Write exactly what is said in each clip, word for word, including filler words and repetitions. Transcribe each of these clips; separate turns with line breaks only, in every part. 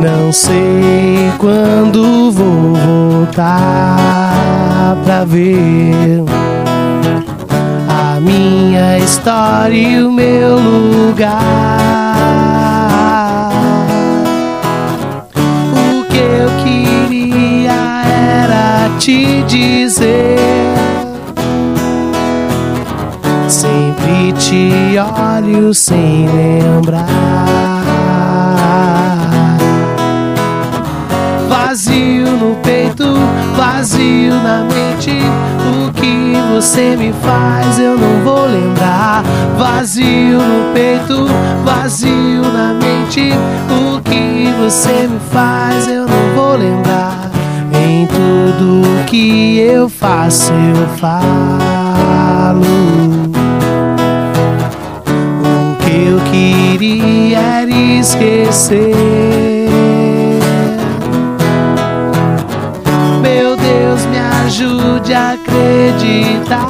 Não sei quando vou voltar pra ver a minha história e o meu lugar. O que eu queria era te dizer: sempre te olho sem lembrar. Vazio no peito, vazio na mente. O que você me faz eu não vou lembrar. Vazio no peito, vazio na mente. O que você me faz eu não vou lembrar. Em tudo que eu faço eu falo. O que eu queria era esquecer. Meu Deus, me ajude a acreditar.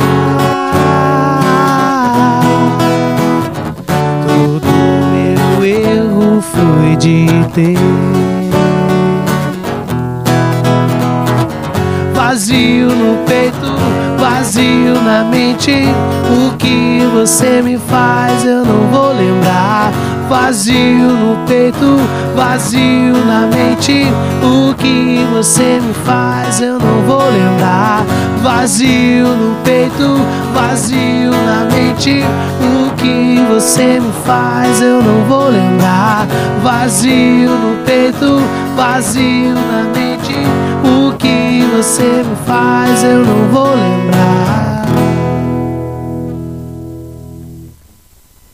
Todo meu erro foi de ter vazio no peito, vazio na mente. O que você me faz eu não vou lembrar. Vazio no peito, vazio na mente. O que você me faz eu não vou lembrar. Vazio no peito, vazio na mente. O que você me faz eu não vou lembrar. Vazio no peito, vazio na mente. O que você me faz eu não vou lembrar.